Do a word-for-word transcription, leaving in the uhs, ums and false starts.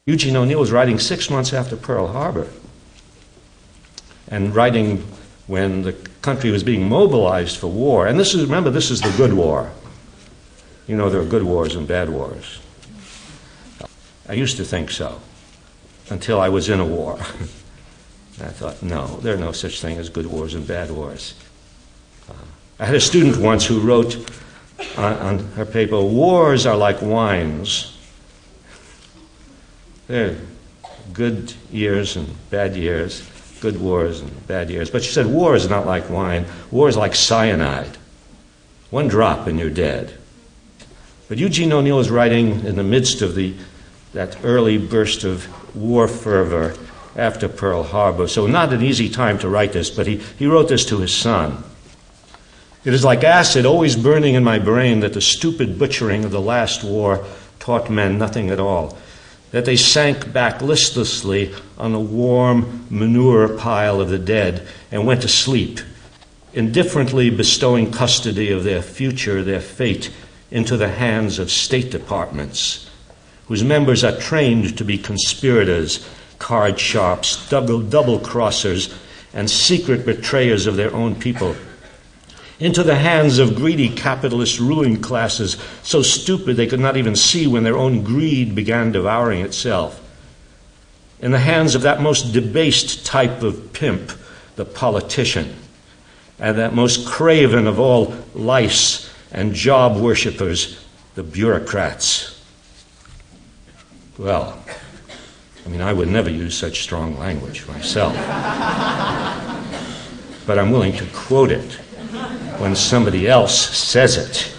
Eugene O'Neill was writing six months after Pearl Harbor, and writing when the country was being mobilized for war. And this is, remember, this is the good war. You know, there are good wars and bad wars. I used to think so, until I was in a war. I thought, no, there are no such thing as good wars and bad wars. Uh, I had a student once who wrote on, on her paper, wars are like wines. They're good years and bad years, good wars and bad years. But she said, war is not like wine. War is like cyanide. One drop and you're dead. But Eugene O'Neill is writing in the midst of the that early burst of war fervor after Pearl Harbor. So not an easy time to write this, but he, he wrote this to his son. It is like acid always burning in my brain that the stupid butchering of the last war taught men nothing at all, that they sank back listlessly on the warm manure pile of the dead and went to sleep, indifferently bestowing custody of their future, their fate, into the hands of state departments, whose members are trained to be conspirators, card sharps, double, double-crossers, and secret betrayers of their own people, into the hands of greedy capitalist ruling classes, so stupid they could not even see when their own greed began devouring itself, in the hands of that most debased type of pimp, the politician, and that most craven of all lice and job worshippers, the bureaucrats. Well, I mean, I would never use such strong language myself. But I'm willing to quote it when somebody else says it.